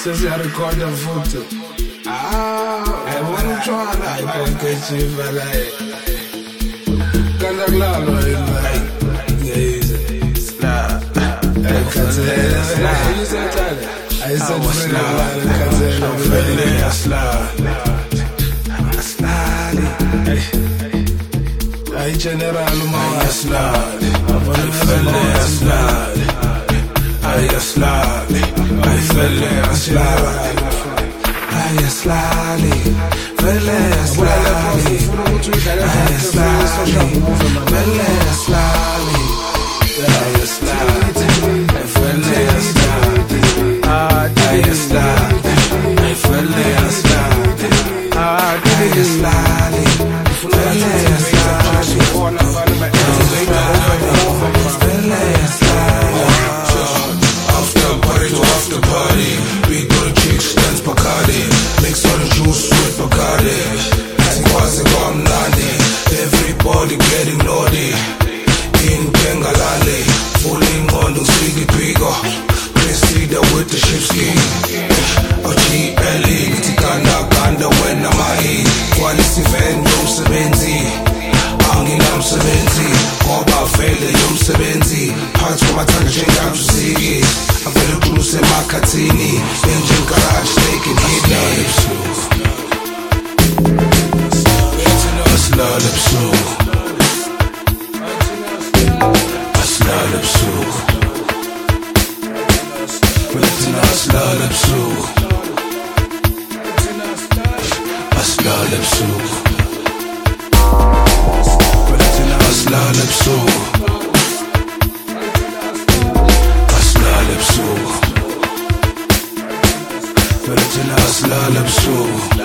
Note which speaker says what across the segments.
Speaker 1: Sesiyarekhoda futhi. Yabona utshwala ayibhonkechiva la. Kanti akulalo imali. Ngeze. Sla. Ayikhathele. Sla. Ayisethula ayikhathele. Vele asla. Aslali. Ay general uma aslali. Vele aslali. Ay aslali. Ay vele aslali. Ay aslali. Vele aslali. Ay aslali. Vele aslali. Ay aslali. Vele aslali. Ay aslali. Vele aslali. Ay aslali. Vele After party, we go to chicks, dance Bacardi. Mix all the juice with Bacardi. Quasi Nandi, everybody getting naughty. In Bengalali, fooling on the Sigi Pigo. Presida with the shipski. OGLE, Tikana Kanda when I'm high. Quality fan, Yomsebenzi. Anginamsebenzi, Koba Vele Yomsebenzi. Punch for my tongue, change out to see. I'm very close in my Katini. Engine garage, taking heat. Aslalipsu. Aslalipsu. Aslalipsu. Aslalipsu. Aslalipsu. Aslalipsu. Aslalipsu.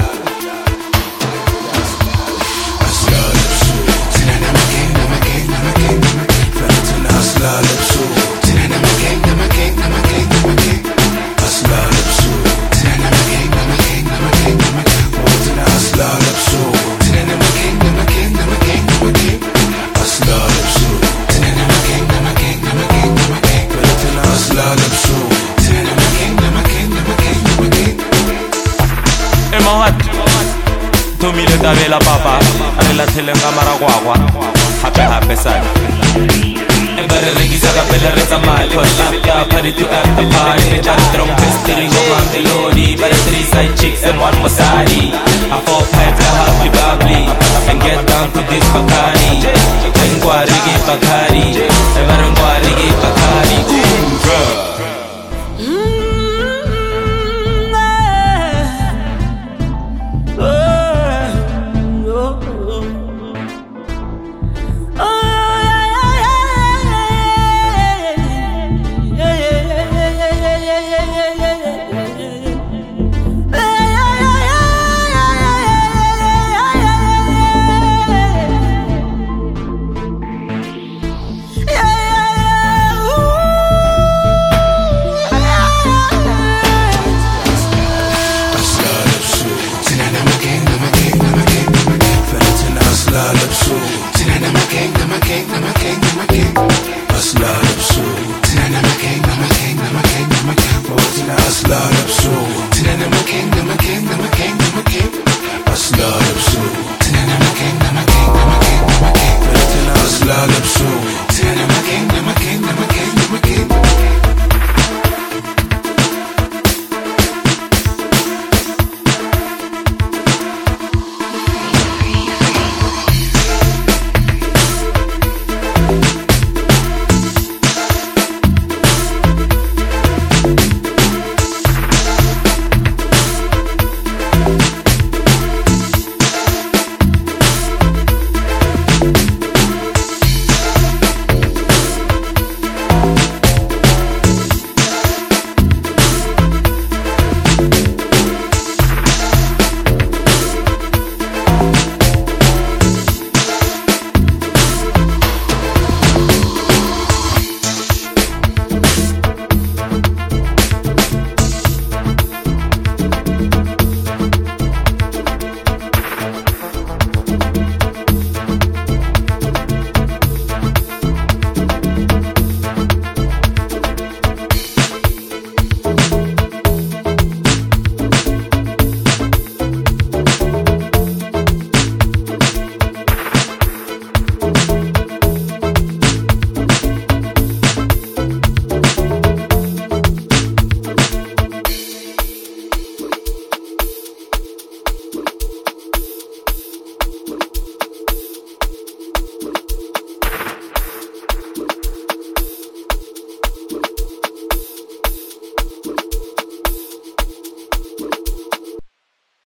Speaker 2: Tumile tabela papa, arela telenga maragwagwa, happy side. Every regisa capella reza mal, cause after party to after party, they just drunk pestering around the lordy, but 3 side chicks and 1 masari. I 4 pipes are happy bubbly, and get down to this Bacardi. Then Guarigi Bacardi.